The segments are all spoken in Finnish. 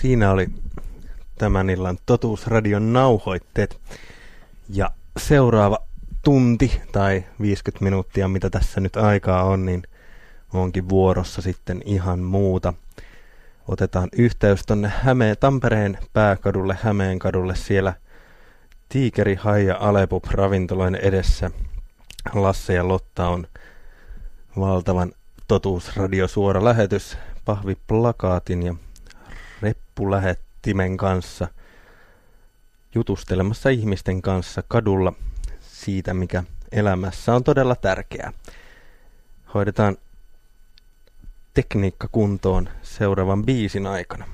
Siinä oli tämän illan Totuusradion nauhoitteet. Ja seuraava tunti tai 50 minuuttia, mitä tässä nyt aikaa on, niin onkin vuorossa sitten ihan muuta. Otetaan yhteys tonne Tampereen pääkadulle, Hämeenkadulle. Siellä Tiikeri, Hai ja Alepub ravintoloiden edessä. Lasse ja Lotta on valtavan Totuusradio suora lähetys pahviplakaatin ja reppulähettimen kanssa jutustelemassa ihmisten kanssa kadulla siitä, mikä elämässä on todella tärkeää. Hoidetaan tekniikka kuntoon seuraavan biisin aikana.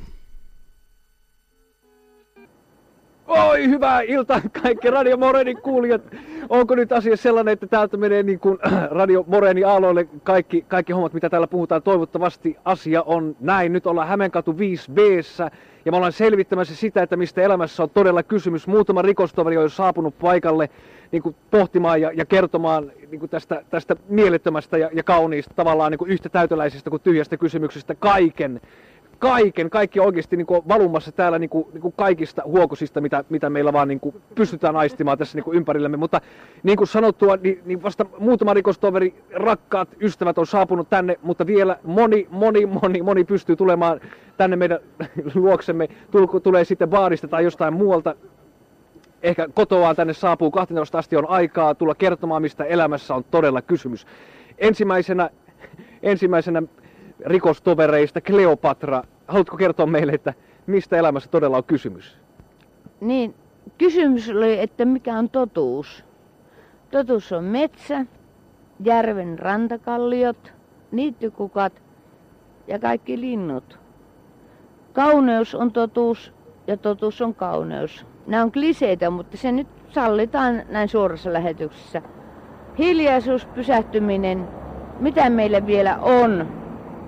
Oi, hyvää iltaa kaikki Radio Morenin kuulijat. Onko nyt asia sellainen, että täältä menee niin kuin Radio Morenin aalloille kaikki hommat, mitä täällä puhutaan? Toivottavasti asia on näin. Nyt ollaan Hämeenkatu 5B:ssä ja me ollaan selvittämässä sitä, että mistä elämässä on todella kysymys. Muutama rikostoveri on jo saapunut paikalle niin kuin pohtimaan ja kertomaan niin kuin tästä mielettömästä ja kauniista, tavallaan niin kuin yhtä täyteläisestä kuin tyhjästä kysymyksestä kaikki oikeasti niin kuin valumassa täällä niin kuin kaikista huokosista, mitä meillä vaan niin kuin pystytään aistimaan tässä niin kuin ympärillämme. Mutta niin kuin sanottua, niin vasta muutama rikostoveri, rakkaat ystävät on saapunut tänne, mutta vielä moni pystyy tulemaan tänne meidän luoksemme. Tulee sitten baarista tai jostain muualta. Ehkä kotoaan tänne saapuu 12 asti on aikaa tulla kertomaan, mistä elämässä on todella kysymys. Ensimmäisenä rikostovereista Kleopatra. Haluatko kertoa meille, että mistä elämässä todella on kysymys? Niin, kysymys oli, että mikä on totuus. Totuus on metsä, järven rantakalliot, niittykukat ja kaikki linnut. Kauneus on totuus ja totuus on kauneus. Nämä on kliseitä, mutta se nyt sallitaan näin suorassa lähetyksessä. Hiljaisuus, pysähtyminen, mitä meillä vielä on.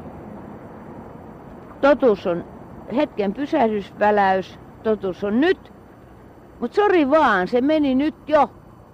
Totuus on hetken pysähdysväläys, totuus on nyt, mutta sori vaan, se meni nyt jo.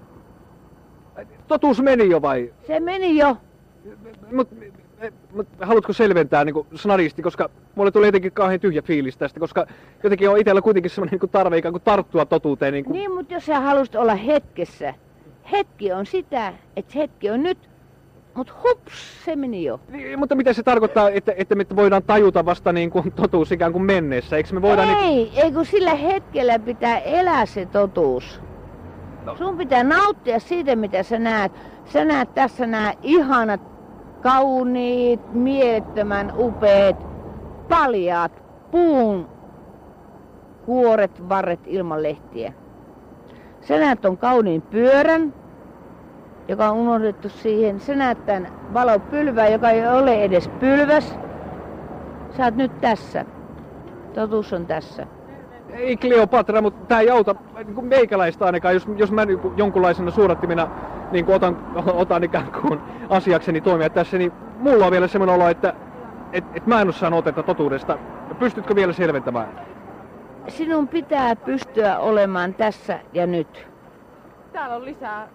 Totuus meni jo vai? Se meni jo. Mut haluatko selventää niin kuin snaristi, koska mulle tuli jotenkin kauhean tyhjä fiilis tästä, koska jotenkin on itsellä kuitenkin semmoinen niin tarve ikään kuin tarttua totuuteen. Niin, mutta jos sä haluaisit olla hetkessä, hetki on sitä, että hetki on nyt. Mut hups, se meni jo. Niin, mutta mitä se tarkoittaa, että me voidaan tajuta vasta niin kuin totuus ikään kuin menneessä? Eikö me voida ei kun sillä hetkellä pitää elää se totuus. No. Sun pitää nauttia siitä, mitä sä näet. Sä näet tässä nämä ihanat, kauniit, mielettömän upeat, paljaat, puun kuoret, varret ilman lehtiä. Sä näet ton kauniin pyörän, joka on unohdettu siihen. Sä näet tämän valopylvää, joka ei ole edes pylväs. Sä oot nyt tässä. Totuus on tässä. Ei Kleopatra, mutta tää ei auta niin meikäläistä ainakaan, jos mä niin jonkunlaisena suodattimena niin otan ikään kuin asiakseni toimia tässä, niin mulla on vielä semmoinen olo, että mä en ole saanut otetta totuudesta. Pystytkö vielä selventämään? Sinun pitää pystyä olemaan tässä ja nyt. Täällä on lisää.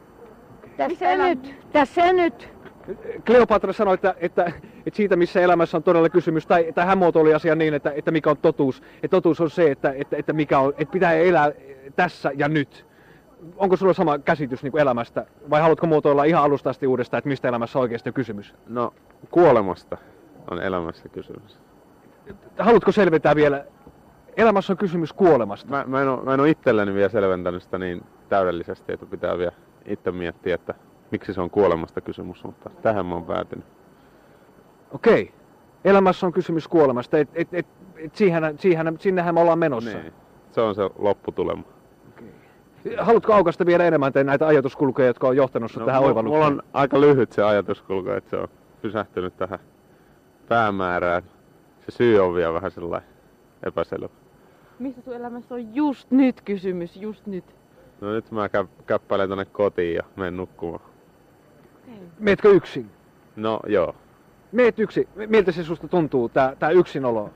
Tässä ja nyt. Kleopatra sanoi, että siitä missä elämässä on todella kysymys, tai hän muotoili asian niin, että mikä on totuus. Että totuus on se, että pitää elää tässä ja nyt. Onko sulla sama käsitys niin kuin elämästä, vai haluatko muotoilla ihan alusta asti uudestaan, että mistä elämässä oikeasti on kysymys? No, kuolemasta on elämässä kysymys. Haluatko selventää vielä? Elämässä on kysymys kuolemasta. Mä en ole itselleni vielä selventänyt sitä niin täydellisesti, että pitää vielä itse miettiä, että miksi se on kuolemasta kysymys, mutta tähän mä oon päätynyt. Okei. Elämässä on kysymys kuolemasta. Sinnehän me ollaan menossa. Niin. Se on se lopputulema. Okay. Haluatko aukaista vielä enemmän näitä ajatuskulkuja, jotka on johtanut sut tähän oivallukseen? Mulla on aika lyhyt se ajatuskulku, että se on pysähtynyt tähän päämäärään. Se syy on vielä vähän sellainen epäselvä. Mistä sun elämässä on just nyt kysymys, just nyt? No nyt mä käppäilen tonne kotiin ja menen nukkumaan. Meetkö yksin? No joo. Meet yksin. Miltä se susta tuntuu, tää yksinolo?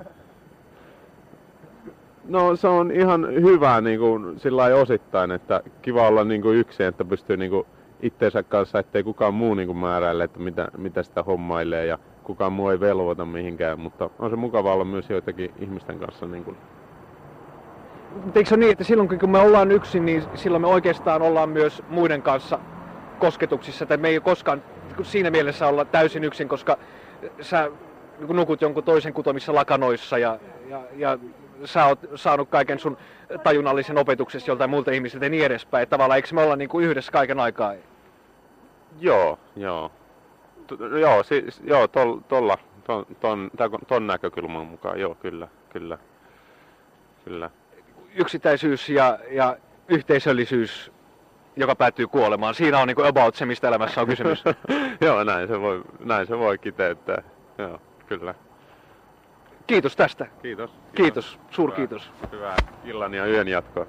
No se on ihan hyvä niin kuin sillai osittain, että kiva olla niin kuin yksin, että pystyy niin kuin itteensä kanssa, ettei kukaan muu niin kuin määräile, että mitä sitä hommailee ja kukaan muu ei velvoita mihinkään, mutta on se mukava olla myös joitakin ihmisten kanssa niin kuin. Mutta eikö se ole niin, että silloin kun me ollaan yksin, niin silloin me oikeastaan ollaan myös muiden kanssa kosketuksissa, että me ei koskaan siinä mielessä olla täysin yksin, koska sä nukut jonkun toisen kutomissa lakanoissa ja sä oot saanut kaiken sun tajunnallisen opetuksesi joltain muilta ihmisiltä ja niin edespäin. Että tavallaan eikö me olla niin kuin yhdessä kaiken aikaa? Joo. Ton näkökulman mukaan, joo, kyllä. Yksittäisyys ja yhteisöllisyys, joka päättyy kuolemaan. Siinä on niin kuin about se, mistä elämässä on kysymys. Joo, näin se voi kiteyttää. Joo, kyllä. Kiitos tästä. Kiitos. Suurkiitos. Hyvää illan ja yön jatkoa.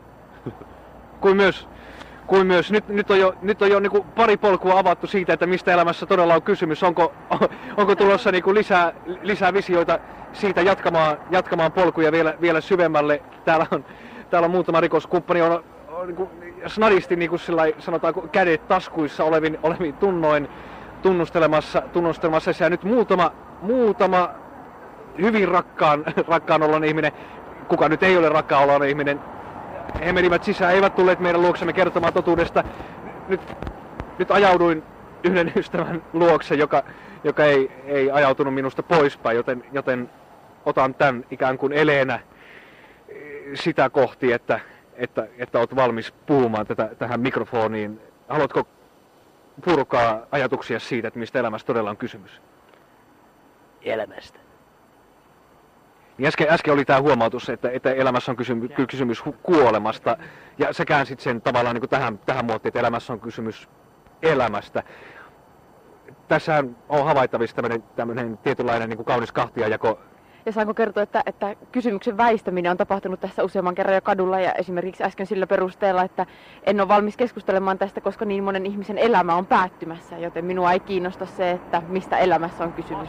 Kuin myös nyt on jo niin kuin pari polkua avattu siitä, että mistä elämässä todella on kysymys. Onko tulossa niin kuin lisää visioita siitä jatkamaan polkuja vielä syvemmälle? Täällä on muutama rikoskumppani on niin kuin snadisti niin kuin sanotaanko kädet taskuissa olevin tunnoin tunnustelemassa ja nyt muutama hyvin rakkaan olon ihminen, kuka nyt ei ole rakkaan olon ihminen, he menivät sisään, eivät tulleet meidän luoksemme kertomaan totuudesta. Nyt ajauduin yhden ystävän luokse, joka ei ajautunut minusta poispäin, joten otan tämän ikään kuin eleenä sitä kohti, että olet valmis puhumaan tähän mikrofoniin. Haluatko purkaa ajatuksia siitä, että mistä elämässä todella on kysymys? Elämästä. Niin äsken oli tämä huomautus, että elämässä on kysymys kuolemasta, ja sä käänsit sen tavallaan niin kuin tähän muottiin, että elämässä on kysymys elämästä. Tässähän on havaittavissa tämmöinen tietynlainen niin kuin kaunis kahtiajako. Ja saanko kertoa, että kysymyksen väistäminen on tapahtunut tässä useamman kerran jo kadulla ja esimerkiksi äsken sillä perusteella, että en ole valmis keskustelemaan tästä, koska niin monen ihmisen elämä on päättymässä, joten minua ei kiinnosta se, että mistä elämässä on kysymys.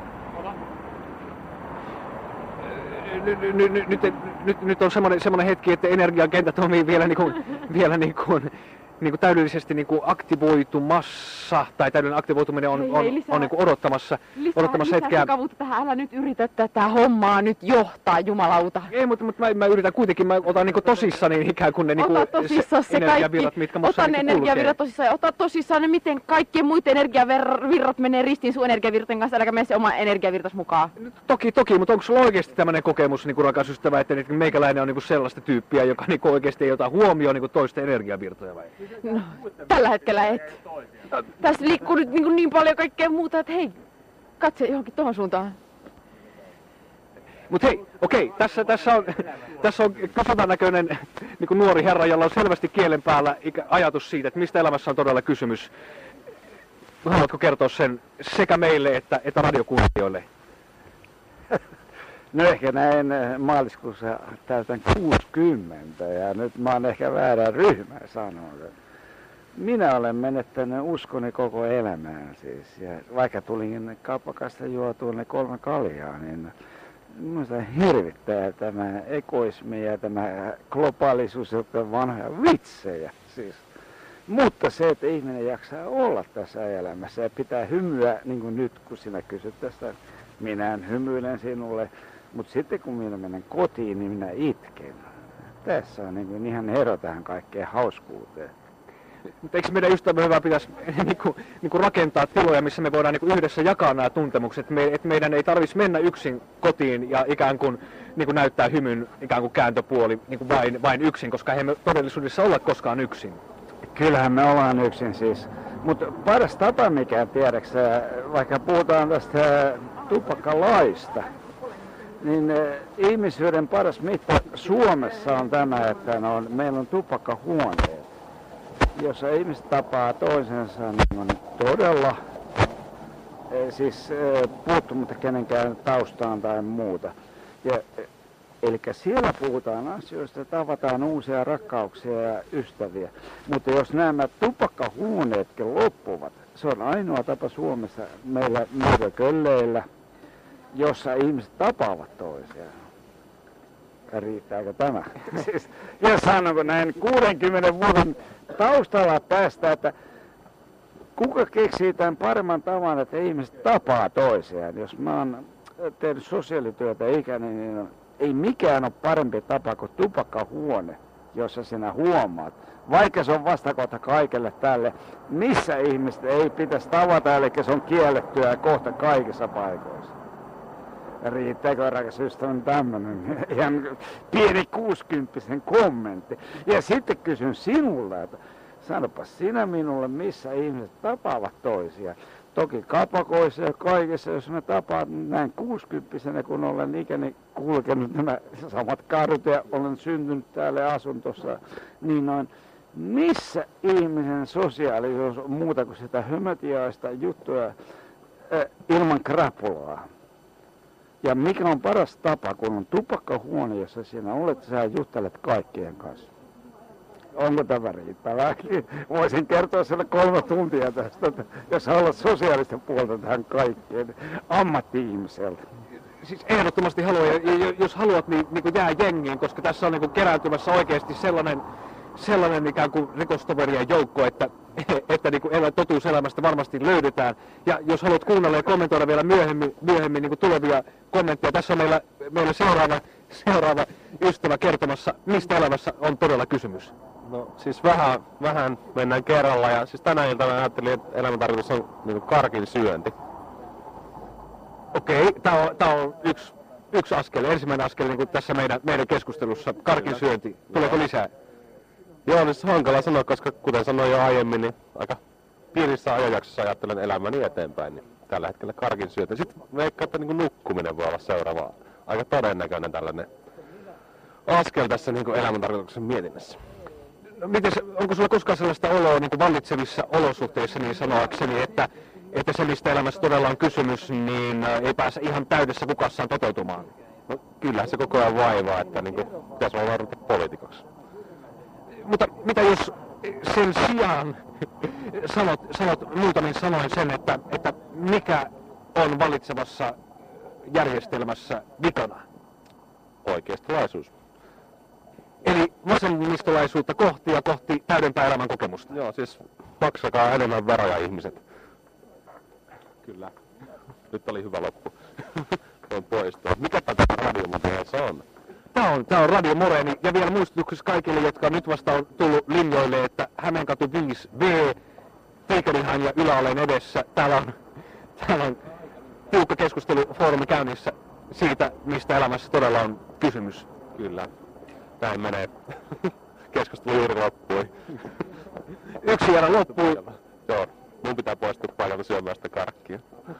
Nyt on semmoinen hetki, että energiakenttä toimii vielä täydellisesti aktivoitumassa, tai täydellinen aktivoituminen on odottamassa hetkeä. Lisää sekavuutta tähän, älä nyt yritä tätä hommaa nyt johtaa, jumalauta. Ei, mutta mä yritän kuitenkin, mä otan tosissani ikään kuin ne energiavirrat, mitkä musta kulkee. Ota ne energiavirrat tosissaan ja ota tosissaan ne, miten kaikkien muiden energiavirrat menee ristiin sun energiavirtojen kanssa, äläkä mene se oma energiavirtas mukaan. Toki, mutta onko sulla oikeasti tämmöinen kokemus, rakas ystävä, että meikäläinen on sellaista tyyppiä, joka oikeasti ei ota huomioon toisten energiavirtoja vai? No, tällä hetkellä et. Tässä liikkuu nyt niin paljon kaikkea muuta, että hei, katse johonkin tuohon suuntaan. Mut hei, okei, tässä on kasavan näköinen nuori herra, jolla on selvästi kielen päällä ajatus siitä, että mistä elämässä on todella kysymys. Haluatko kertoa sen sekä meille että radiokuuntelijoille? No ehkä näin maaliskuussa täytän 60 ja nyt mä oon ehkä väärän ryhmän sanonut. Minä olen menettänyt uskoni koko elämään siis. Ja vaikka tulin kauppakasta juotua ne 3 kaljaa, niin minusta hirvittää tämä egoismi ja tämä globaalisuus, joka on vanhoja vitsejä siis. Mutta se, että ihminen jaksaa olla tässä elämässä ja pitää hymyä, niin kuin nyt kun sinä kysyt tästä, minä hymyilen sinulle. Mutta sitten kun minä menen kotiin, niin minä itken. Tässä on ihan ero tähän kaikkeen hauskuuteen. Mutta eikö meidän ystävä hyvä pitäisi rakentaa tiloja, missä me voidaan yhdessä jakaa nämä tuntemukset, että meidän ei tarvitsisi mennä yksin kotiin ja ikään kuin näyttää hymyn ikään kuin kääntöpuoli vain yksin, koska ei me todellisuudessa olla koskaan yksin. Kyllähän me ollaan yksin siis. Mutta paras tapa, mikä tiedäksä, vaikka puhutaan tästä tupakkalaista, niin ihmisyyden paras mitta Suomessa on tämä, että meillä on tupakkahuoneet, jossa ihmiset tapaa toisensa niin on todella puuttumatta kenenkään taustaan tai muuta. Eli siellä puhutaan asioista, tavataan uusia rakkauksia ja ystäviä. Mutta jos nämä tupakkahuoneetkin loppuvat, se on ainoa tapa Suomessa meillä myrkölleillä, jossa ihmiset tapaavat toisiaan. Riittääkö tämä? Ja sanonko näin 60 vuoden taustalla tästä, että kuka keksii tämän paremman tavan, että ihmiset tapaa toisiaan? Jos mä oon tehnyt sosiaalityötä ikäni, niin ei mikään ole parempi tapa kuin tupakkahuone, jossa sinä huomaat. Vaikka se on vastakohta kaikelle tälle, missä ihmiset ei pitäisi tavata, eli se on kiellettyä kohta kaikissa paikoissa. Riittääkö, rakas ystäväni, tämmöinen ihan pieni 60-sen kommentti. Ja sitten kysyn sinulle, että sanopas sinä minulle, missä ihmiset tapaavat toisia. Toki kapakoissa ja kaikessa, jos mä tapaan näin 60-senä, kun olen ikäni kulkenut nämä samat kadut ja olen syntynyt täällä ja asun tuossa, niin noin, missä ihmisen sosiaalisuus on muuta kuin sitä hömötiaista juttua ilman krapulaa? Ja mikä on paras tapa, kun on tupakkahuone, jossa siinä olet, sä juttelet kaikkien kanssa. Onko tämä riittävää? Voisin kertoa sinulle 3 tuntia tästä, että jos haluat sosiaalista puolta tähän kaikkeen ammatti-ihmiseltä. Siis ehdottomasti haluan, ja jos haluat, niin jää jengiin, koska tässä on niin kerääntymässä oikeasti sellainen ikään kuin rikostoverien joukko, että niin totuuselämästä varmasti löydetään. Ja jos haluat kuunnella ja kommentoida vielä myöhemmin niin tulevia kommentteja, tässä on meillä seuraava ystävä kertomassa, mistä elämässä on todella kysymys. No siis vähän mennään kerralla, ja siis tänä iltana ajattelin, että elämäntarkoitus on niin karkin syönti. Okei, tää on yksi askel, ensimmäinen askel niin tässä meidän keskustelussa, karkin syönti. Tuleeko lisää? Joo, niin se on hankala sanoa, koska kuten sanoin jo aiemmin, niin aika pienissä ajanjaksossa ajattelen elämäni eteenpäin, niin tällä hetkellä karkin syönti. Sitten veikkaan, että niin nukkuminen voi olla seuraava aika todennäköinen tällainen askel tässä niin elämäntarkoituksen mietinnässä. No, onko sulla koskaan sellaista oloa niin vallitsevissa olosuhteissa niin sanoakseni, että se mistä elämässä todella on kysymys, niin ei pääse ihan täydessä kukassaan toteutumaan? No kyllähän se koko ajan vaivaa, että niin pitäisi olla ruveta poliitikoksi. Mutta mitä jos sen sijaan sanot muutamin sanoin sen, että mikä on vallitsevassa järjestelmässä vikana? Oikeistolaisuus. Eli vasemmistolaisuutta kohti ja kohti täydempää elämän kokemusta. Joo, siis maksakaa enemmän veroja ihmiset. Kyllä. Nyt oli hyvä loppu. Voin poistua. Mikäpä tämä radiomateriaalissa on? Tämä on Radio Moreeni, ja vielä muistutuksessa kaikille, jotka nyt vasta on tullut linjoille, että Hämeenkatu 5B, Teikerihan ja Yläolen edessä. Täällä on tiukka keskustelufoorumi käynnissä siitä, mistä elämässä todella on kysymys. Kyllä. Näin menee. Keskustelu juuri loppui. Yksi erä loppui. Joo, mun pitää poistua paikalta syömään sitä karkkia.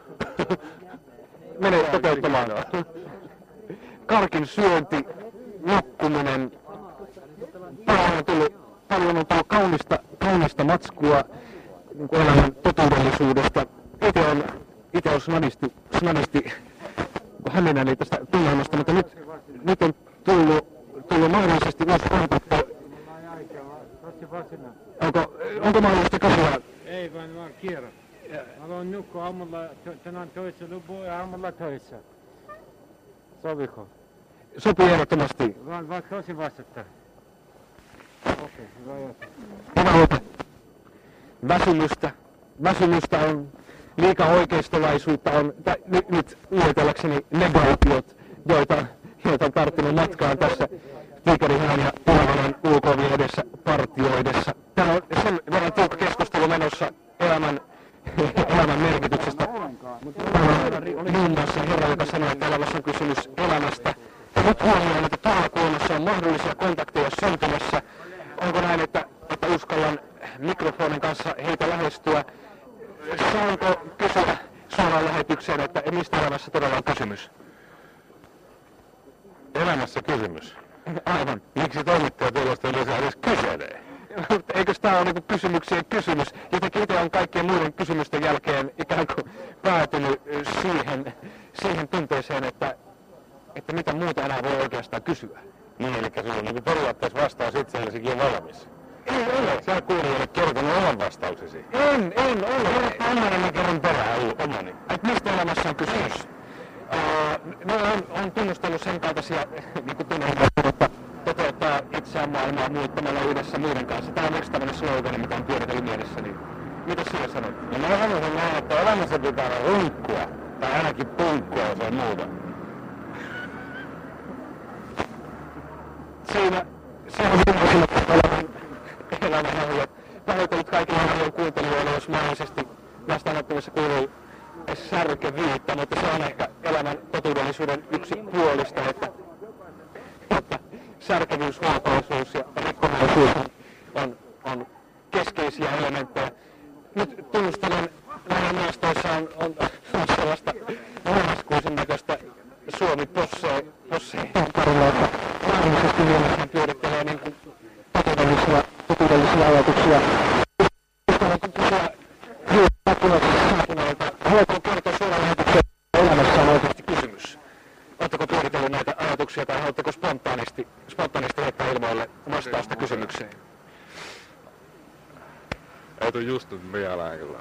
Mene toteuttamaan. Karkin syönti, nukkuminen, paljon on tullut kaunista matskua elämän totuudellisuudesta. Itse on snadisti hämminäni tästä tunnelmasta, mutta nyt on tullut mahdollisesti myös kontakti. Onko mahdollista kysyä? Ei vaan kierrä. Mä voin nukkua aamulla tänään töissä loppuun ja aamulla töissä. Sopiko? Sopii ehdottomasti. Vaan tosi vastata. Okei, hyvä jatkaa. Hyvä ote. Väsymystä on, liikaa oikeistolaisuutta on, nyt luetellakseni negaatiot, joita on tarttunut matkaan tässä Tiikerihän ja Pulvalan UKV edessä partioidessa. Täällä on sen verran tiukka keskustelu menossa elämän merkityksestä. Muun muassa herra, joka sanoi, että elämässä on kysymys elämästä. Nyt huomioon, että taalakulmassa on mahdollisia kontakteja syntymässä. Onko näin, että uskallan mikrofonin kanssa heitä lähestyä? Saanko kysyä suoraan lähetykseen, että mistä elämässä todella on kysymys? Elämässä kysymys? Aivan. Miksi toimittaja tuollaista yleensä edes kyselee? Eikös tämä ole niin kysymyksien kysymys? Jotenkin itse on kaikkien muiden kysymysten jälkeen ikään kuin päätynyt siihen tunteeseen, että mitä muuta enää voi oikeastaan kysyä. Niin, eli sulla on niin periaatteessa vastaus itsellesikin valmis. Ei ole. Sä kuulijoille kertonut oman vastauksesi. En ole. Omani mä kerron perään, omani. Mistä elämässä on kysymys? On tunnustellut sen kaltaisia niin tunnelmia, että toteuttaa itseään maailmaa muuttamalla yhdessä muiden kanssa. Tämä on yksi tämmöinen slogan, mitä on pyöritellyt mielessäni Mitä sinä sanot? No mä sanoisin näin, että elämässä pitää olla runkkua. Tai ainakin punkkua, jos ei muuta. Se on hyvä elämän ohje. Pahoittelut kaikille ohjelman kuuntelijoille, jos mahdollisesti vastaanottamissa kuuluu särkeviittä, mutta se on ehkä elämän totuudellisuuden yksi puolista, että särkevyys, huokoisuus ja rikkonaisuus on keskeisiä elementtejä. Nyt tunnustelen, näissä maastoissa on sellaista marraskuisen näköistä Suomi-possee ympärillä, että mahdollisesti mielessään pyörittelee niin kuin totuudellisia ajatuksia. Haluatko kertoa suoraan lähetykseen, elämässä on oikeasti kysymys? Oletteko pyöritellyt näitä ajatuksia tai haluatteko spontaanisti heittää ilmoille vastausta kysymykseen? Ei tule just nyt mieleen kyllä.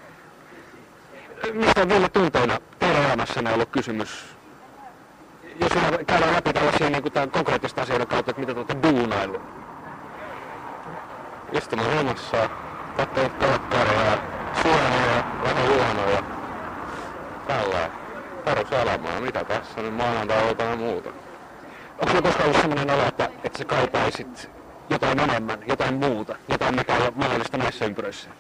Mistä on viime tunteina teidän elämässänne ollut kysymys? Jos käydään läpi tällaisia niin kuin konkreettista asioiden kautta, että mitä te olette duunaillut? Istun himassa, katsoin telkkaria, syönyt ja vähän juonut ja tälleen. Peruselämää, mitä tässä nyt maanantai jotain muuta. Onko sinulla koskaan ollut sellainen olo, että sä kaipaisit jotain enemmän, jotain muuta, jotain mikä ei ole mahdollista näissä ympyröissä?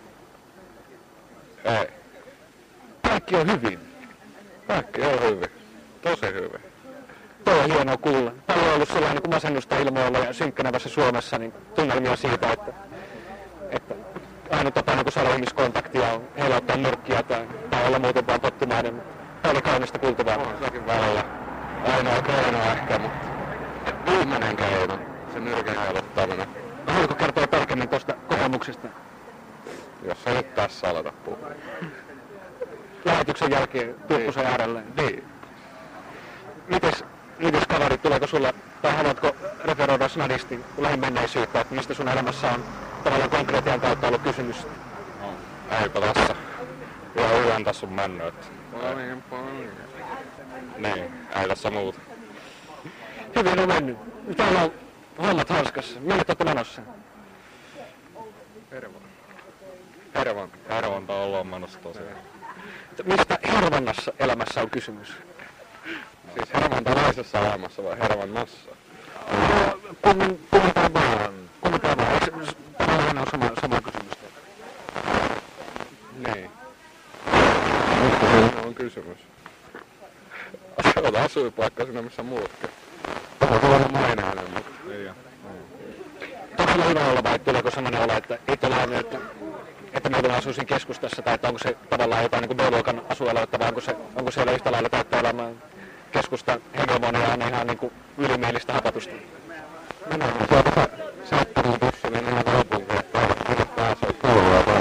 Ei. Kaikki on hyvin. Kaikki on hyvin. Tosi hyvin. Toi on hienoa kuulla. Paljon on ollut sellainen kuin masennusta ilmoilla ja synkkänevässä Suomessa niin tunnelmia siitä, että aina tapana kun saada ihmiskontaktia on heilauttaa nyrkkiä tai olla muuten vaan tottumainen. Paljon kaunista kuultavaa. On sekin välillä. Ainoa keino ehkä, mutta viimeinen keino. Se nyrkin heiluttaminen. Haluatko kertoa tarkemmin tuosta kokemuksesta? Jos ei nyt tässä aleta puhua. Lähetyksen jälkeen Tuppuseen äärelleen. Niin. Mites kaverit, tuleeko sulla, tai haluatko referoida snadisti lähimenneisyyttä, että mistä sun elämässä on tavallaan konkreettian kautta ollut kysymys? No, eipä tässä. Ihan hyvän tässä on mennyt. Niin, ei tässä muuta. Hyvin on mennyt. Täällä on hommat hanskassa. Minne te olette menossa? Hervanta ollaan menossa tosiaan. Mistä hervannassa elämässä on kysymys? Siis hervantalaisessa elämässä vai hervannassa? Kummitaan vaan. Tämä on sama kysymys. Niin. Mistä siinä on kysymys? Se on asuinpaikka siinä missä muutkin. Tämä on ollut Maineinen, mutta niin. Onko sulla hyvä olla vai tuleeko sellainen olo, että ei ole että meillä asuisin keskustassa, tai että onko se tavallaan jotain niin kuin B-luokan asuinaluetta, vai onko siellä yhtä lailla täyttä elämää keskustan hegemonia on ihan niin kuin ylimielistä hapatusta? Minä olen tuolta Sättärin bussille ihan kaupunkiin, että pääsee koulua vaan.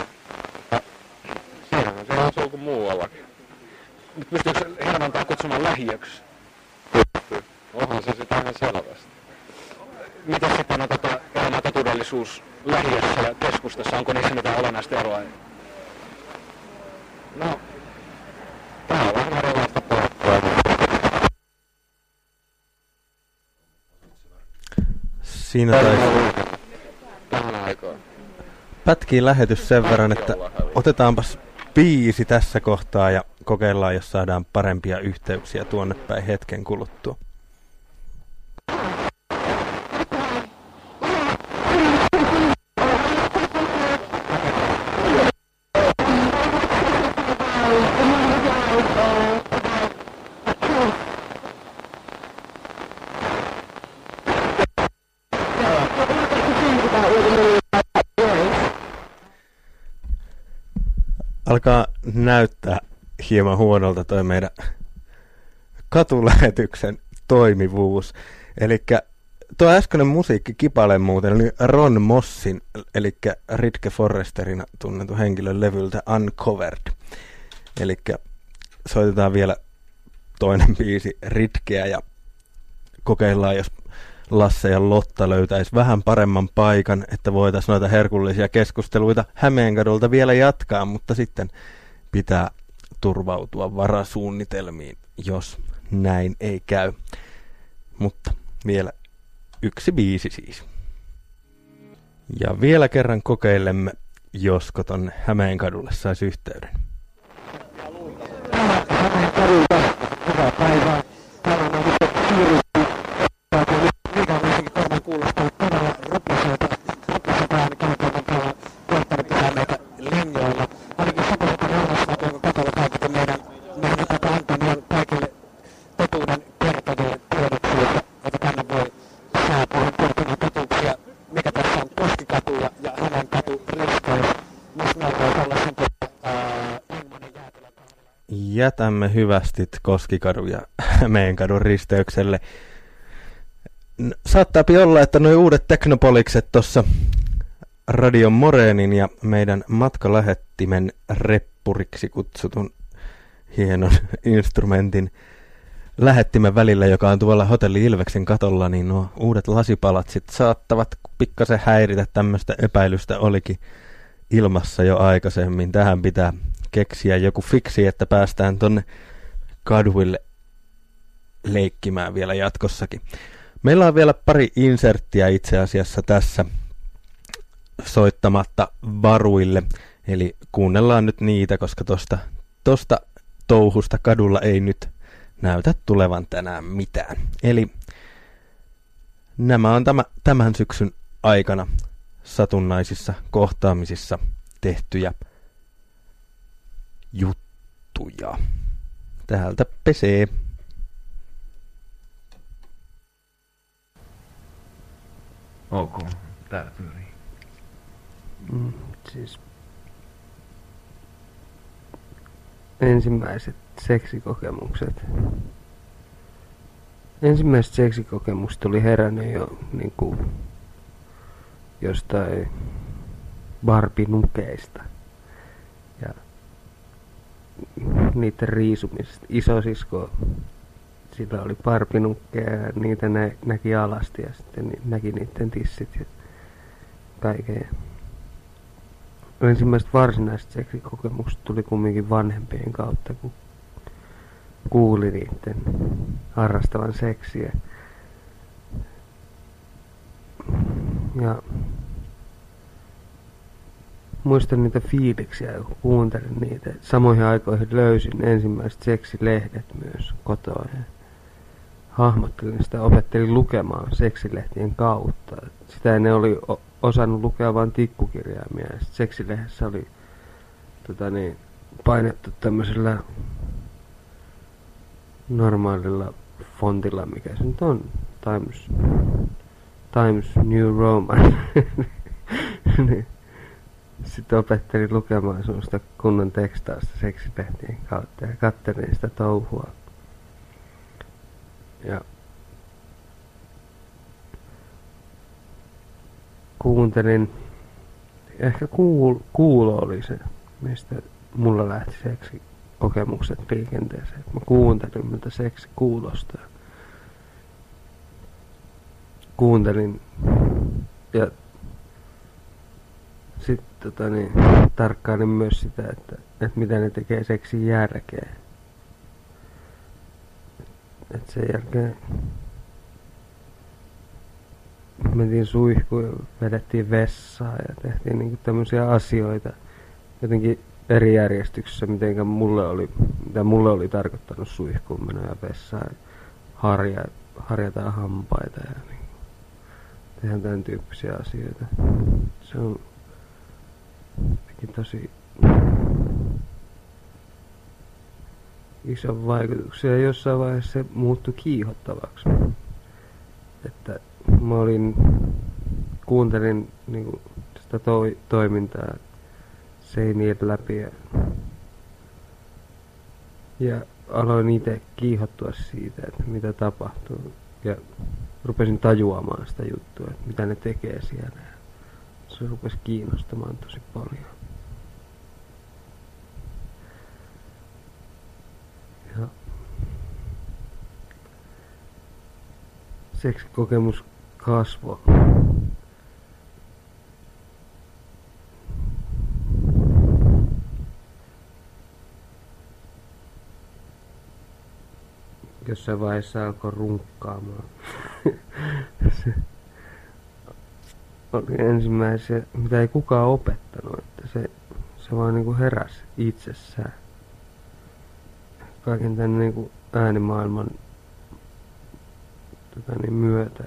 Siinähän se asuu kuin muuallakin. Pystyykö Hervantaa kutsumaan lähiöksi? Pystyy. Onhan se sitä ihan selvästi. Miten sitten on elämän totuudellisuus lähiössä ja keskustassa? Onko niissä mitään olennaista eroa? No, tää on vähän erilaista porkkua. Siinä taisi Tähän aikaan. pätkii lähetys sen verran, että otetaanpas biisi tässä kohtaa ja kokeillaan, jos saadaan parempia yhteyksiä tuonne päin hetken kuluttua. Alkaa näyttää hieman huonolta toi meidän katulähetyksen toimivuus. Elikkä tuo äskeinen musiikkikipale muuten oli Ron Mossin, eli Ritke Forresterina tunnetun henkilön levyltä Uncovered. Elikkä soitetaan vielä toinen biisi Ritkeä ja kokeillaan, jos Lasse ja Lotta löytäisi vähän paremman paikan, että voitaisiin noita herkullisia keskusteluita Hämeenkadulta vielä jatkaa, mutta sitten pitää turvautua varasuunnitelmiin, jos näin ei käy. Mutta vielä yksi biisi siis. Ja vielä kerran kokeilemme josko tonne Hämeenkadulle saisi yhteyden. Hyvää päivää. Täällä on nyt siirrytty. Mikä on jotenkin varmaan kuulostaa todella rupiselta ääni käyttävän tuolla tuottanut meitä linjoilla. Ainakin 100 euroa, jonka katolla kaikille meidän tätä Antonion kaikille totuuden kertojille tiedoksi, että tänne voi saapua kertomaan totuuksia, mikä tässä on Koskikatu ja Hämeenkatu risteys. Myös meillä voi olla sen Ingmanin jäätelä. Jätämme hyvästit Koskikadun ja Hämeenkadun risteykselle. Saattaapi olla, että nuo uudet teknopolikset tuossa Radio Morenin ja meidän matkalähettimen reppuriksi kutsutun hienon instrumentin lähettimen välillä, joka on tuolla Hotelli Ilveksen katolla, niin nuo uudet lasipalatsit saattavat pikkasen häiritä. Tämmöistä epäilystä olikin ilmassa jo aikaisemmin. Tähän pitää keksiä joku fiksi, että päästään tonne kaduille leikkimään vielä jatkossakin. Meillä on vielä pari inserttiä itse asiassa tässä soittamatta varuille, eli kuunnellaan nyt niitä, koska tosta touhusta kadulla ei nyt näytä tulevan tänään mitään. Eli nämä on tämän syksyn aikana satunnaisissa kohtaamisissa tehtyjä juttuja. Täältä pesee. Ok, täällä pyörii. Siis ensimmäiset seksikokemukset. Ensimmäiset seksikokemukset oli herännyt jo niinku jostain barbinukeista ja niiden riisumisesta. Isosisko, sillä oli barbinukkeja ja niitä näki alasti ja sitten näki niiden tissit ja kaikkea. Ensimmäiset varsinaiset seksikokemukset tuli kumminkin vanhempien kautta, kun kuuli niiden harrastavan seksiä. Ja muistan niitä fiiliksiä, kun kuuntelin niitä. Samoihin aikoihin löysin ensimmäiset seksilehdet myös kotoa. Ja hahmottelin sitä, opettelin lukemaan seksilehtien kautta. Sitä ennen oli osannut lukea vain tikkukirjaimia. Ja seksilehdessä oli painettu tämmöisellä normaalilla fontilla, mikä se nyt on, Times New Roman. Sitten opettelin lukemaan semmoista kunnon tekstausta seksilehtien kautta ja katselin sitä touhua. Ja kuuntelin, ehkä kuulo oli se, mistä mulla lähti seksikokemukset liikenteeseen. Mä kuuntelin, miltä seksi kuulostaa. Kuuntelin ja sitten tarkkailin myös sitä, että mitä ne tekee seksin jälkeen. Et sen jälkeen mentiin suihkuun ja vedettiin vessaa ja tehtiin niinku tämmöisiä asioita jotenkin eri järjestyksessä, mitä mulle oli tarkoittanut suihkuun menoa ja vessaan. Harjataan hampaita ja niinku tehdään tämän tyyppisiä asioita. Se on tosi iso vaikutuksia ja jossain vaiheessa se muuttui kiihottavaksi. Että mä kuuntelin niinku sitä toimintaa seinien läpi ja aloin itse kiihottua siitä, että mitä tapahtuu ja rupesin tajuamaan sitä juttua, että mitä ne tekee siellä. Se rupesi kiinnostamaan tosi paljon. Ja seksikokemus kasvoi. Jossain vaiheessa alkoi runkkaamaan. oli ensimmäisiä, mitä ei kukaan opettanut, että se vaan niinku heräsi itsessään. Kaiken tämän niinku äänimaailman myötä.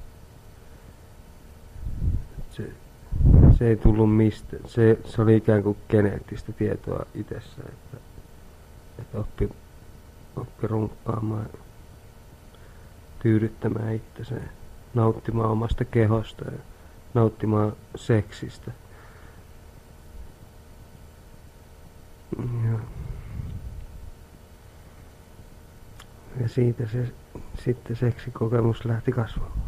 Se ei tullut mistään. Se oli ikään kuin geneettistä tietoa itsessään, että oppi runkkaamaan, tyydyttämään itsensä, nauttimaan omasta kehosta ja nauttimaan seksistä. Ja siitä sitten seksikokemus lähti kasvamaan.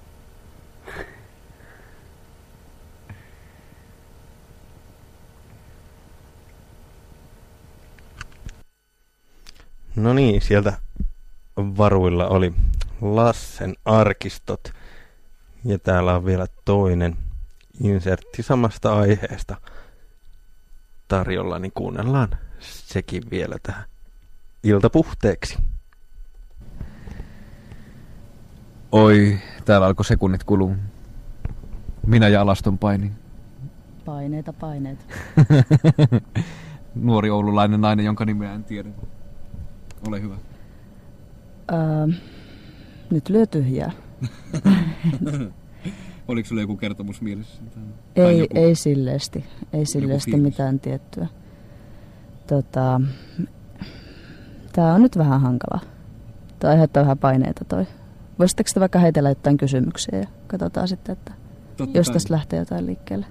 No niin, sieltä varuilla oli Lassen arkistot. Ja täällä on vielä toinen insertti samasta aiheesta tarjolla, niin kuunnellaan sekin vielä tähän iltapuhteeksi. Oi, täällä alkoi sekunnit kuluu. Minä ja alaston painin. Paineita. Nuori oululainen nainen, jonka nimeä en tiedä. Ole hyvä. Nyt lyö tyhjää. Oliko sulla joku kertomus mielessä? Ei silleesti. Ei silleesti mitään tiettyä. Tää on nyt vähän hankala. Tää aiheuttaa vähän paineita toi. Voisitteko te vaikka heitellä jotain kysymyksiä ja katsotaan sitten, että jos tästä lähtee jotain liikkeelle.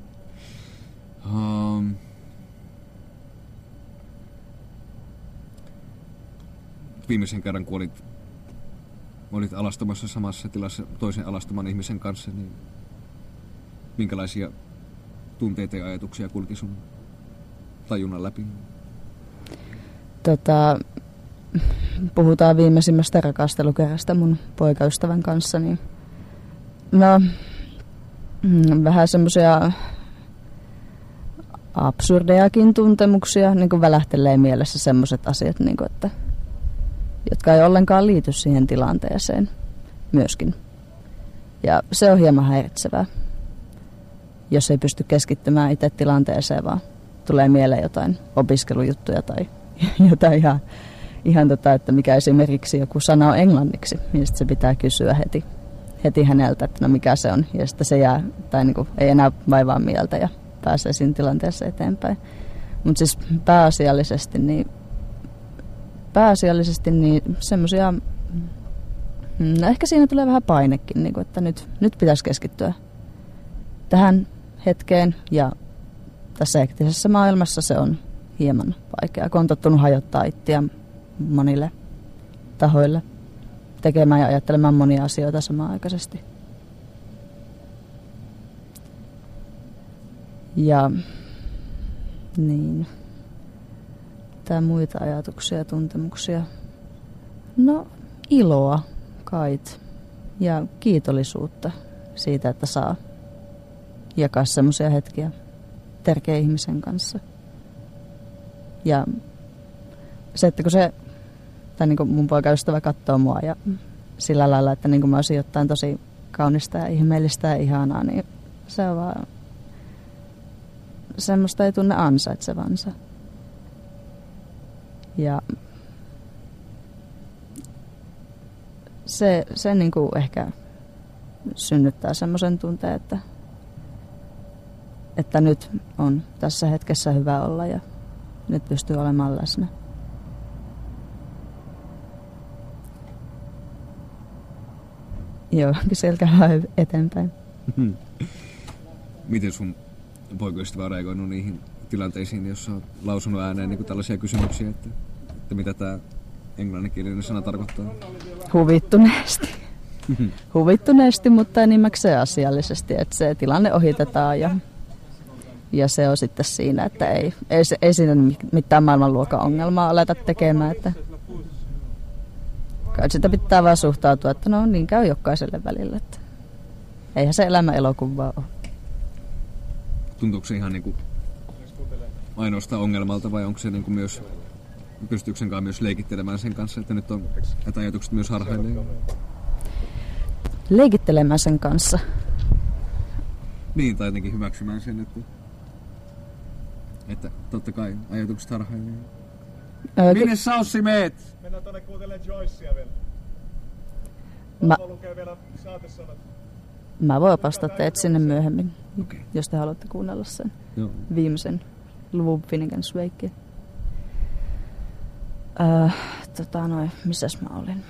Viimeisen kerran, kun olit alastomassa samassa tilassa toisen alastoman ihmisen kanssa, niin minkälaisia tunteita ja ajatuksia kulki sun tajunnan läpi? Puhutaan viimeisimmästä rakastelukerrasta mun poikaystävän kanssa, niin vähän semmoisia absurdejakin tuntemuksia, niin kuin välähtelee mielessä semmoiset asiat, niin kuin, että jotka ei ollenkaan liity siihen tilanteeseen myöskin. Ja se on hieman häiritsevää, jos ei pysty keskittymään itse tilanteeseen, vaan tulee mieleen jotain opiskelujuttuja tai jotain ihan että mikä esimerkiksi joku sana on englanniksi, niin sitten se pitää kysyä heti häneltä, että no mikä se on, ja sitten se jää, tai niin kuin ei enää vaivaa mieltä ja pääsee siinä tilanteessa eteenpäin. Mutta siis pääasiallisesti niin semmoisia, no ehkä siinä tulee vähän painekin, niin kuin, että nyt pitäisi keskittyä tähän hetkeen, ja tässä hektisessä maailmassa se on hieman vaikeaa, kun on tottunut hajottaa itseä monille tahoille, tekemään ja ajattelemaan monia asioita samanaikaisesti. Ja niin, tää muita ajatuksia ja tuntemuksia. No, iloa kait ja kiitollisuutta siitä, että saa jakaa semmoisia hetkiä tärkeän ihmisen kanssa. Ja se, että kun se, tai niin kuin mun poikaystävä katsoo mua ja sillä lailla, että niin kuin mä olisin jotain tosi kaunista ja ihmeellistä ja ihanaa, niin se on vaan, semmoista ei tunne ansaitsevansa. Ja se niin kuin ehkä synnyttää semmoisen tunteen, että nyt on tässä hetkessä hyvä olla ja nyt pystyy olemaan läsnä. Joo, kyselkää eteenpäin. Miten sun poikaystävä on reagoinut niihin tilanteisiin, jossa on lausunut ääneen niin kuin tällaisia kysymyksiä, että mitä tämä englanninkielinen sana tarkoittaa? Huvittuneesti, mutta enimmäkseen asiallisesti, että se tilanne ohitetaan ja se on sitten siinä, että ei siinä mitään maailmanluokan ongelmaa aleta tekemään, että kai sitä pitää vaan suhtautua, että no niin käy jokaiselle välillä, että eihän se elämä elokuvaa ole. Tuntuuko se ihan niin kuin ainoastaan ongelmalta vai onko se niin kuin myös, pystyykö sen kanssa myös leikittelemään sen kanssa, että nyt on että ajatukset myös harhailee? Leikittelemään sen kanssa. Niin, tai jotenkin hyväksymään sen, että totta kai ajatukset harhailee. Minne Saussi meet? Mennään tonne kuuntelemaan Joycea vielä. Lukee vielä saatesanat. Mä voin opastaa teet sinne myöhemmin, jos te haluatte kuunnella sen viimeisen luvun Finnegans Wakea. Missäs mä olin?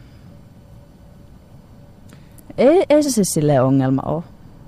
Ei se siis silleen ongelma oo.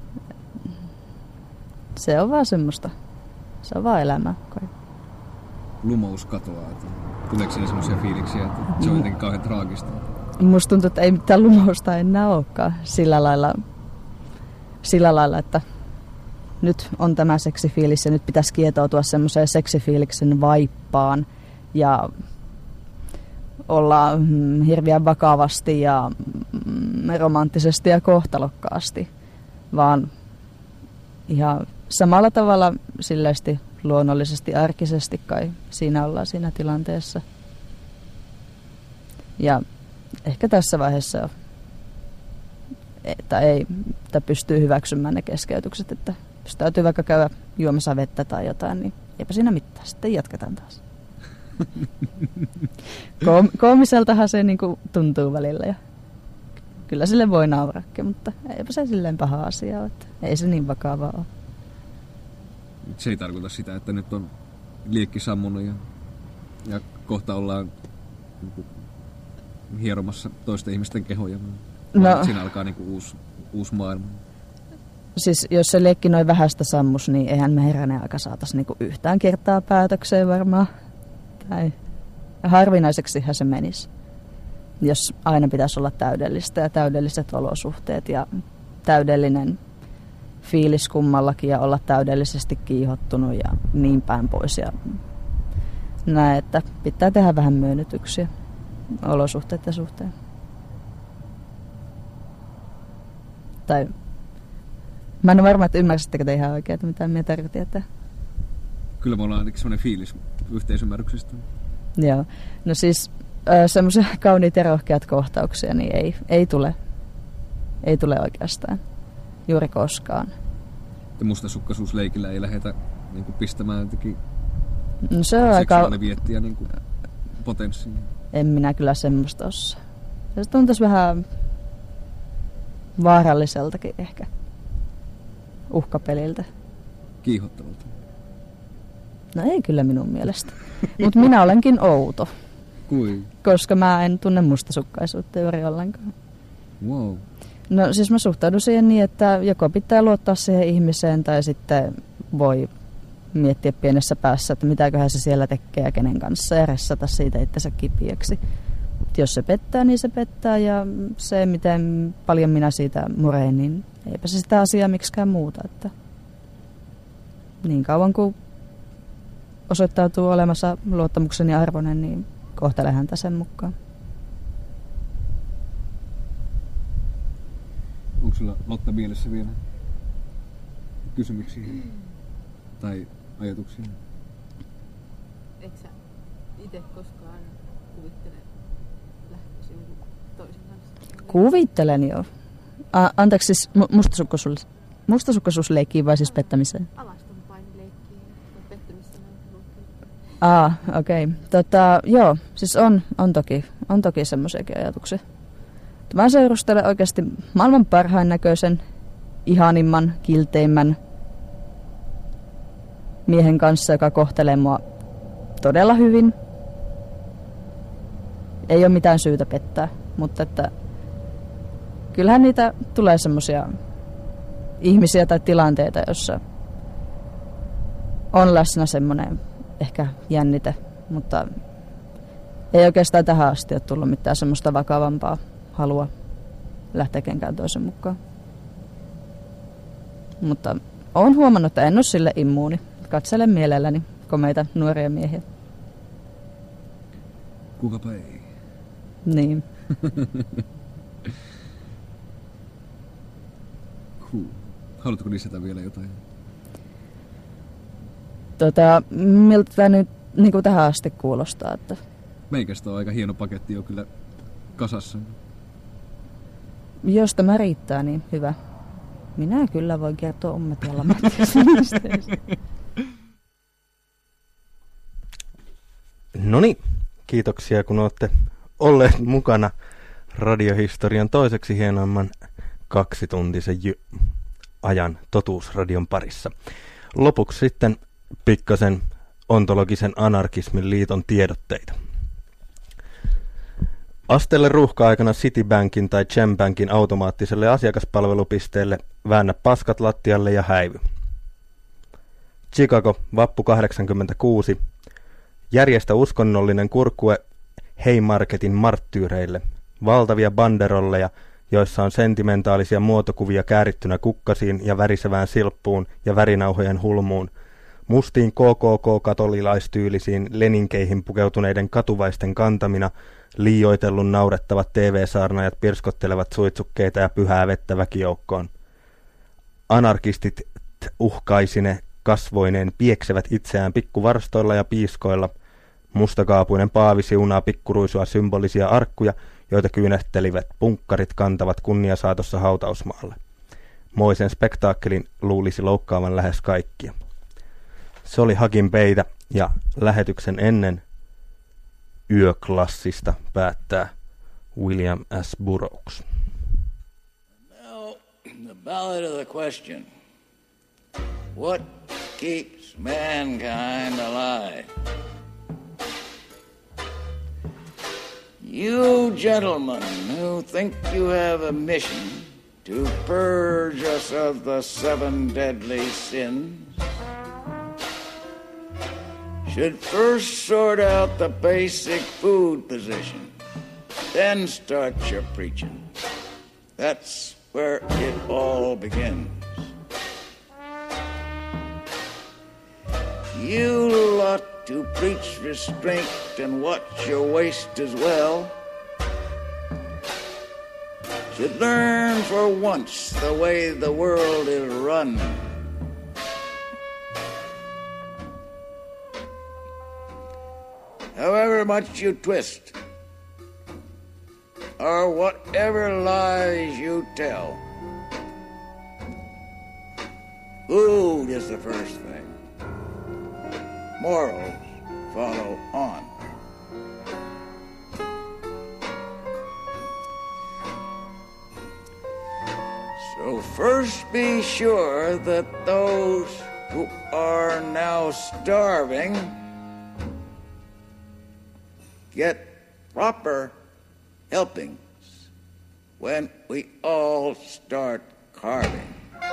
Se on vaan semmoista. Se on vaan elämää kai. Lumous katoaa. Tuleeko siinä semmoisia fiiliksiä, että se on jotenkin kauhean traagista? Musta tuntuu, että ei mitään lumousta enää olekaan sillä lailla, että nyt on tämä seksifiilis ja nyt pitäisi kietoutua semmoiseen seksifiiliksen vaippaan ja olla hirveän vakavasti ja romanttisesti ja kohtalokkaasti, vaan ihan samalla tavalla silleesti luonnollisesti, arkisesti kai siinä ollaan siinä tilanteessa. Ja ehkä tässä vaiheessa että pystyy hyväksymään ne keskeytykset, että jos täytyy vaikka käydä juomassa vettä tai jotain, niin eipä siinä mitään. Sitten jatketaan taas. Koomiseltahan se niin kuin tuntuu välillä ja kyllä sille voi nauraakin, mutta eipä se silleen paha asia ole, että ei se niin vakavaa ole. Se ei tarkoita sitä, että nyt on liekki sammunut ja kohta ollaan hieromassa toisten ihmisten kehoja. No, siinä alkaa niinku uusi maailma. Siis jos se liekki noin vähästä sammus, niin eihän me herranen aika saatais niinku yhtään kertaa päätökseen varmaan. Tai harvinaiseksihan se menisi. Jos aina pitäisi olla täydellistä ja täydelliset olosuhteet ja täydellinen fiilis kummallakin ja olla täydellisesti kiihottunut ja niin päin pois. Ja näin, että pitää tehdä vähän myönnytyksiä olosuhteiden suhteen. Tai mä en ole varma, että ymmärsittekö te ihan oikein, että mitä minä tarkoitin. Että... Kyllä me ollaan ainakin sellainen fiilis yhteisymmärryksestä. Joo. No siis semmoisia kauniita ja rohkeat kohtauksia niin ei tule. Ei tule oikeastaan. Juuri koskaan. Ja mustasukkaisuusleikillä ei lähdetä niin kuin pistämään jotenkin no se on seksuaaliviettiä niin kuin potenssiin. En minä kyllä semmoista osaa. Se tuntuisi vähän vaaralliseltakin ehkä. Uhkapeliltä. Kiihottavalta. No ei kyllä minun mielestä. Mutta minä olenkin outo. Kui? Koska mä en tunne mustasukkaisuutta juuri ollenkaan. Wow. No siis mä suhtaudun siihen niin, että joko pitää luottaa siihen ihmiseen tai sitten voi miettiä pienessä päässä, että mitäköhän se siellä tekee ja kenen kanssa ja ressata siitä itsensä kipiäksi. Jos se pettää, niin se pettää ja se, miten paljon minä siitä mureen, niin eipä se sitä asiaa miksikään muuta. Että niin kauan kuin osoittautuu olemassa luottamukseni arvoinen, niin kohtele häntä sen mukaan. Onko sulla Lotta mielessä vielä kysymyksiä tai ajatuksia? Eikö sä itse koskaan kuvittele lähtöisi jonkun toisen kanssa? Kuvittelen joo. Anteeksi siis mustasukkaisuusleikkiin vai siis pettämiseen? Alastonpainileikkiin ja pettämiseen. Okei. Joo, siis on toki semmoisiakin ajatuksia. Mä seurustelen oikeasti maailman parhain näköisen, ihanimman, kilteimmän miehen kanssa, joka kohtelee mua todella hyvin. Ei ole mitään syytä pettää, mutta että kyllähän niitä tulee semmoisia ihmisiä tai tilanteita, joissa on läsnä semmoinen ehkä jännite, mutta ei oikeastaan tähän asti ole tullut mitään semmoista vakavampaa halua lähteä kenkään toisen mukaan. Mutta olen huomannut, että en ole sille immuuni. Katselen mielelläni komeita nuoria miehiä. Kukapa ei. Niin. Haluatko lisätä vielä jotain? Miltä tämä nyt niin kuin tähän asti kuulostaa? Että... Meikästä on aika hieno paketti jo kyllä kasassa. Jos tämä riittää, niin hyvä. Minä kyllä voin kertoa Ommetella Mattiasen ystävistä. Noniin, kiitoksia kun olette olleet mukana radiohistorian toiseksi hienoimman 2-tuntisen ajan totuusradion parissa. Lopuksi sitten pikkasen ontologisen anarkismin liiton tiedotteita. Astelle ruuhka-aikana Citibankin tai Gembankin automaattiselle asiakaspalvelupisteelle väännä paskat lattialle ja häivy. Chicago, vappu 86. Järjestä uskonnollinen kurkkue Haymarketin marttyyreille. Valtavia banderolleja, joissa on sentimentaalisia muotokuvia käärittynä kukkasiin ja värisevään silppuun ja värinauhojen hulmuun. Mustiin KKK-katolilaistyylisiin leninkeihin pukeutuneiden katuvaisten kantamina liioitellun naurettavat TV-saarnaajat pirskottelevat suitsukkeita ja pyhää vettä väkijoukkoon. Anarkistit uhkaisine kasvoineen pieksevät itseään pikkuvarstoilla ja piiskoilla. Mustakaapuinen paavi siunaa pikkuruisua symbolisia arkkuja, joita kyynähtelivät punkkarit kantavat kunniasaatossa hautausmaalle. Moisen spektaakkelin luulisi loukkaavan lähes kaikkia. Se oli Hakin peitä ja lähetyksen ennen yöklassista päättää William S. Burroughs. Now, the ballad of the question. What keeps mankind alive? You gentlemen who think you have a mission to purge us of the 7 deadly sins should first sort out the basic food position, then start your preaching. That's where it all begins. You lot to preach restraint and watch your waist as well should learn for once the way the world is run. However much you twist, or whatever lies you tell, food is the first thing. Morals follow on. So first be sure that those who are now starving get proper helpings when we all start carving.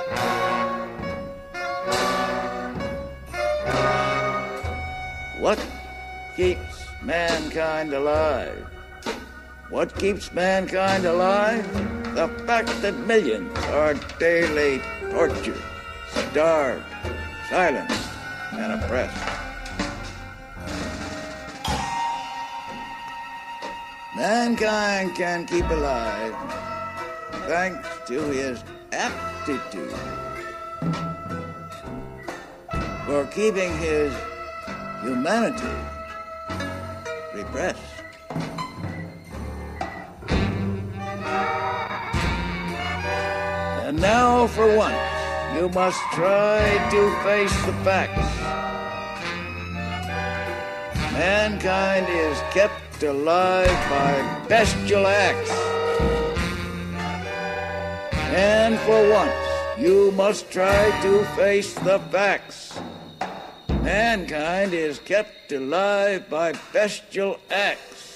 What keeps mankind alive? What keeps mankind alive? The fact that millions are daily tortured, starved, silenced, and oppressed. Mankind can keep alive thanks to his aptitude for keeping his humanity repressed. And now, for once, you must try to face the facts. Mankind is kept alive by bestial acts. And for once, you must try to face the facts. Mankind is kept alive by bestial acts.